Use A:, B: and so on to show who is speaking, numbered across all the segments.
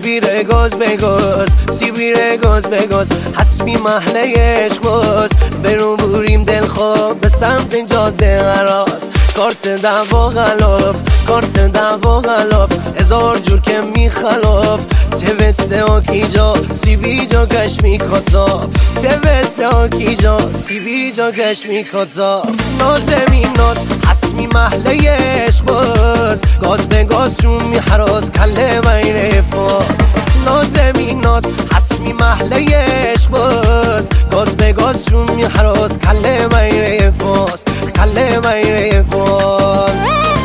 A: سیبیره گاز بگاز، سیبیره گاز بگاز، حسبی محله عشق باز. برون بوریم دل خواب به سمت جاده عراس. کارت دعوا غلاف، کارت دعوا غلاف، هزار جور که میخلاف. توسته آکی جا سیبی جا گشمی کتاب، توسته آکی جا سیبی جا گشمی کتاب. نازمی ناز حسمی محله عشق باز، گاز به گاز چون میحراز کله بین فاز. نازمی ناز حسمی محله عشق باز، گاز به گاز چون میحراز کله بین فاز، کله بین فاز.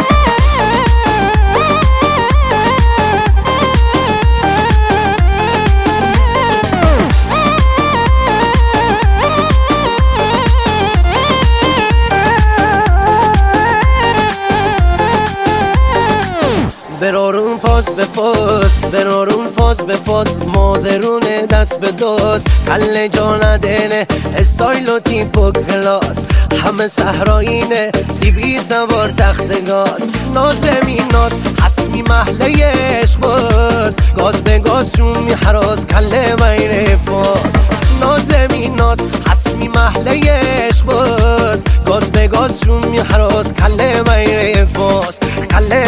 A: برارون فاز به فاز، برارون فاز به فاز، مازرونه دست به داز. کل جان دله استایل و تیپ و کلاس، همه صحرایینه سیبی سوار تخت گاز. نازمی ناز حسمی محله عشق باز، گاز به گاز چون میحراز کله بین فاز. نازمی ناز حسمی محله عشق باز، گاز به گاز چون میحراز کله بین فاز، کله